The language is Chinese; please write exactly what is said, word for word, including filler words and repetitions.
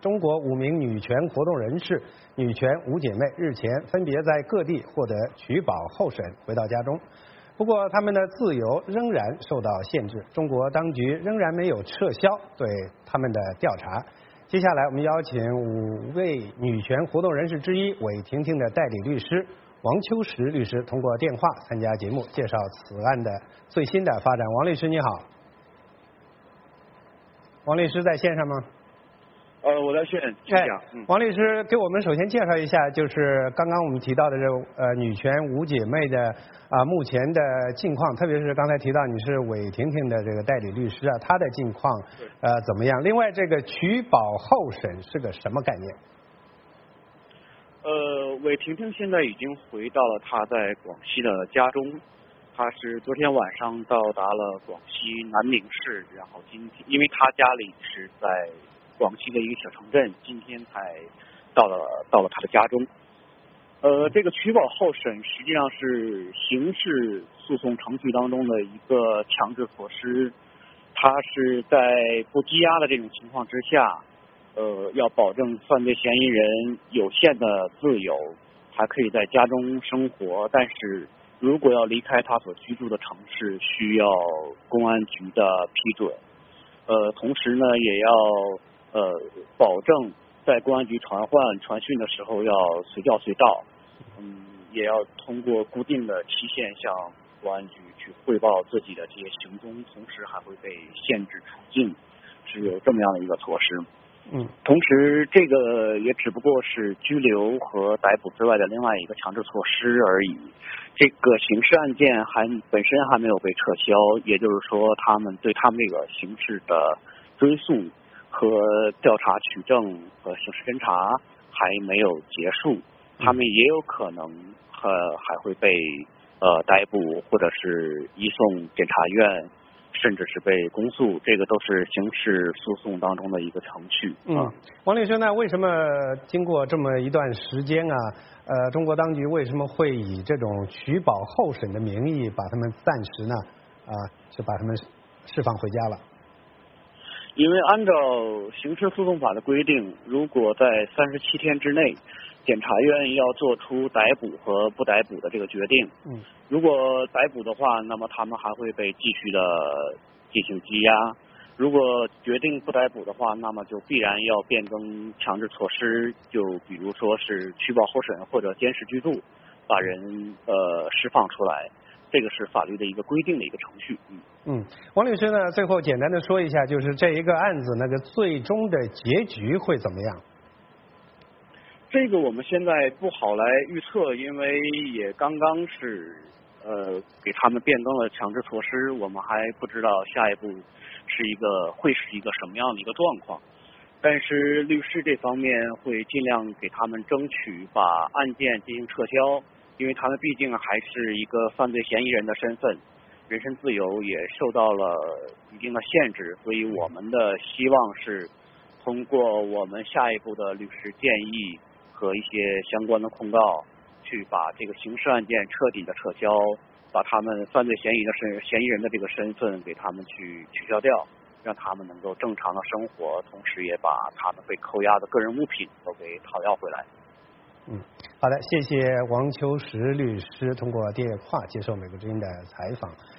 中国五名女权活动人士、女权五姐妹日前分别在各地获得取保候审，回到家中。不过，他们的自由仍然受到限制，中国当局仍然没有撤销对他们的调查。接下来，我们邀请五位女权活动人士之一韦婷婷的代理律师王秋实律师通过电话参加节目，介绍此案的最新的发展。王律师你好。王律师在线上吗？ 呃，我在线，请讲。 嗯，王律师给我们首先介绍一下，就是刚刚我们提到的这呃女权五姐妹的啊、呃、目前的境况，特别是刚才提到你是韦婷婷的这个代理律师啊，她的境况呃怎么样？另外，这个取保候审是个什么概念？ 呃，韦婷婷现在已经回到了她在广西的家中。他是昨天晚上到达了广西南宁市，然后今天，因为他家里是在广西的一个小城镇，今天才到了到了他的家中。呃，这个取保候审实际上是刑事诉讼程序当中的一个强制措施，它是在不羁押的这种情况之下，呃，要保证犯罪嫌疑人有限的自由，还可以在家中生活，但是如果要离开他所居住的城市，需要公安局的批准。呃，同时呢，也要呃保证在公安局传唤、传讯的时候要随叫随到。嗯，也要通过固定的期限向公安局去汇报自己的这些行踪，同时还会被限制出境，是有这么样的一个措施。 嗯， 同时这个也只不过是拘留和逮捕之外的另外一个强制措施而已。这个刑事案件还本身还没有被撤销，也就是说，他们对他们这个刑事的追诉和调查取证和刑事侦查还没有结束，他们也有可能呃还会被呃逮捕，或者是移送检察院，甚至是被公诉，这个都是刑事诉讼当中的一个程序。 嗯，王律师呢，为什么经过这么一段时间啊，呃，中国当局为什么会以这种取保候审的名义把他们暂时呢啊，就把他们释放回家了？ 因为按照刑事诉讼法的规定，如果在三十七天之内，检察院要做出逮捕和不逮捕的这个决定。 嗯， 如果逮捕的话，那么他们还会被继续的进行羁押；如果决定不逮捕的话，那么就必然要变更强制措施，就比如说是取保候审或者监视居住，把人呃释放出来。这个是法律的一个规定的一个程序。嗯嗯，王律师呢，最后简单的说一下，就是这一个案子那个最终的结局会怎么样？ 这个我们现在不好来预测，因为也刚刚是呃给他们变更了强制措施，我们还不知道下一步是一个会是一个什么样的一个状况。但是律师这方面会尽量给他们争取把案件进行撤销，因为他们毕竟还是一个犯罪嫌疑人的身份，人身自由也受到了一定的限制，所以我们的希望是通过我们下一步的律师建议和一些相关的控告，去把这个刑事案件彻底的撤销，把他们犯罪嫌疑的身嫌疑人的这个身份给他们去取消掉，让他们能够正常的生活，同时也把他们被扣押的个人物品都给讨要回来。 嗯，好的，谢谢王秋实律师通过电话接受美国之音的采访。